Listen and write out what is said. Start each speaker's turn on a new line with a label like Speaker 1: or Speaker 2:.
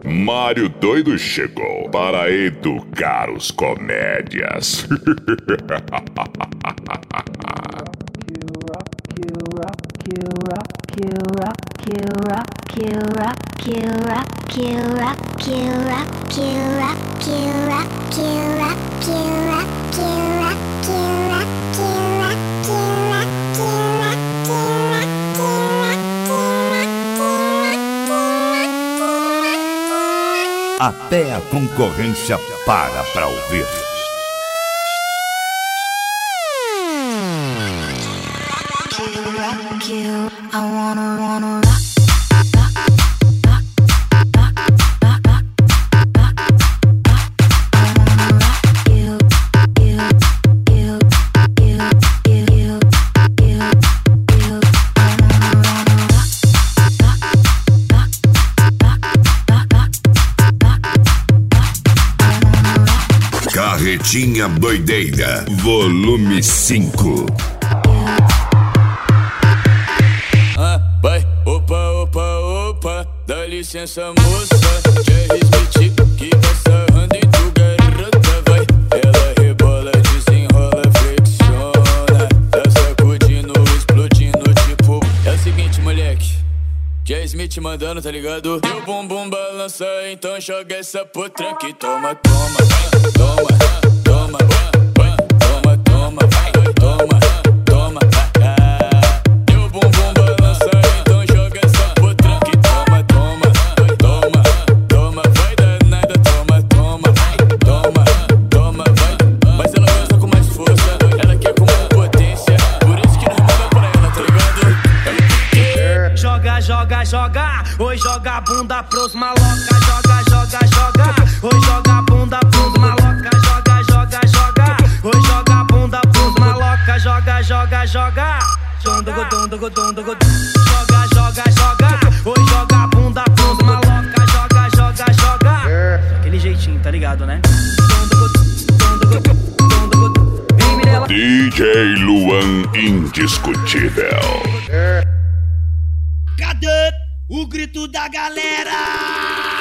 Speaker 1: Mário Doido chegou para educar os comédias.
Speaker 2: Até a concorrência para ouvir. Carretinha Doideira, volume 5.
Speaker 3: Vai, opa, dá licença moça. Jerry Smith que tá sarrando em tu garota. Vai, ela rebola, desenrola, flexiona, tá sacudindo, explodindo tipo. É o seguinte, moleque, Jerry Smith mandando, tá ligado? Teu bumbum balança, então joga essa potranca e toma, toma, toma.
Speaker 4: Joga, oi, joga a bunda pros maloca, joga, oi, joga a bunda pros maloca, joga, oi, joga a bunda pros maloca, joga, joga, joga, oi, joga a bunda pros maloca, joga, aquele jeitinho, tá ligado, né?
Speaker 1: DJ Luan Indiscutível.
Speaker 4: Cadê o grito da galera?